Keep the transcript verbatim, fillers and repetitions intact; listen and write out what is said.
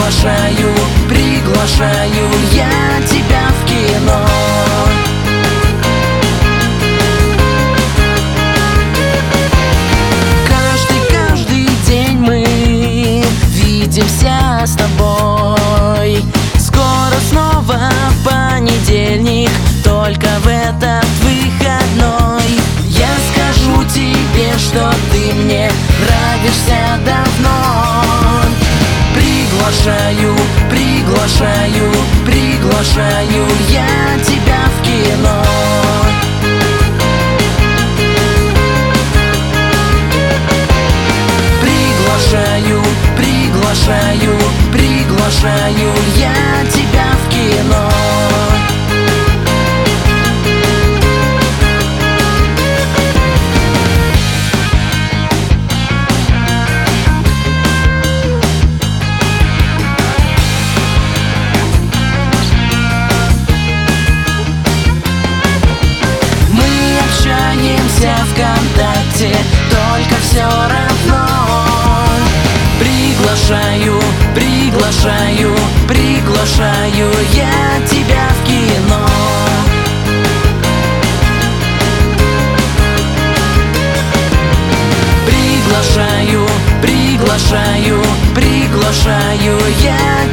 Приглашаю, приглашаю я тебя в кино. Каждый-каждый день мы видимся с тобой. Скоро снова понедельник, только в этот выходной. Я скажу тебе, что ты мне нравишься давно. Приглашаю, приглашаю, приглашаю я тебя в кино. Приглашаю, приглашаю, приглашаю я тебя в кино. ВКонтакте, только все равно. Приглашаю, приглашаю, приглашаю я тебя в кино. Приглашаю, приглашаю, приглашаю я